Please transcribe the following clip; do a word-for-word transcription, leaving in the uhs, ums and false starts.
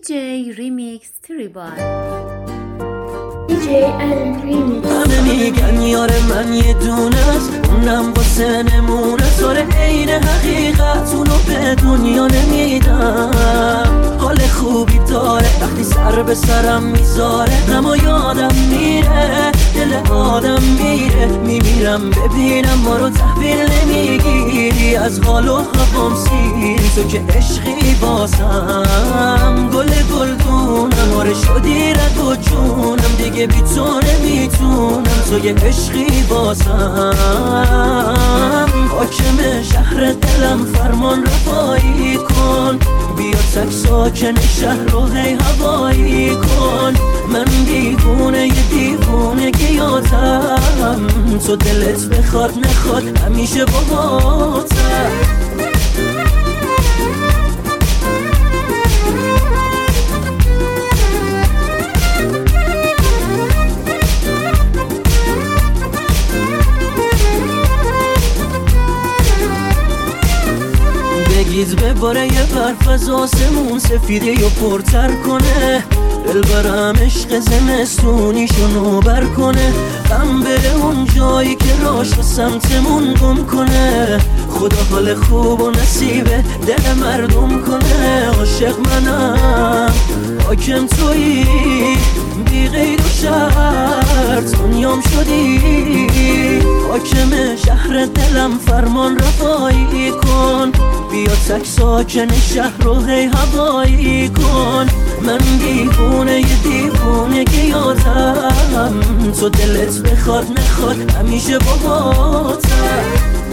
J Remix Tribal دی جی Allen Remix. همه میگن یار من یه دونه است، اونم واسه نمونه ساره عین حقیقت اونو به دنیا نمیدم. حال خوبی داره وقتی سر به سرم میذاره، اما یادم میره دل آدم میره. میمیرم ببینم ما رو تحویل نمیگیری، از حال و هوام سیری تو که عشقی باسم. گل گلدونم آره شدی رگ و جونم، دیگه بی تو نمیتونم، تو یه عشقی باسم. حاکم شهر دلم فرمان رفایی کن، بیا تک ساکن شهر رو هی هوایی کن. من دیوونه یه دیوونه گیاتم، تو دلت بخواد نخواد همیشه باهاتم. بگید بباره یه برف از آسمون سفیده یا پرتر کنه، دل برم عشق زمستونیشو نوبر کنه. غم بره اون جایی که راش و سمتمون گم کنه، خدا حال خوب و نصیب دل مردم کنه. عاشق منم حاکم تویی بی غیر و شرط، دنیام شدی حاکم شهر دلم فرمان رفایی کن. بیا تک ساکن شهر رو هی هوایی کن. من دیوونه یه دیوونه گیاتم، تو دلت بخواد نخواد همیشه باهاتم.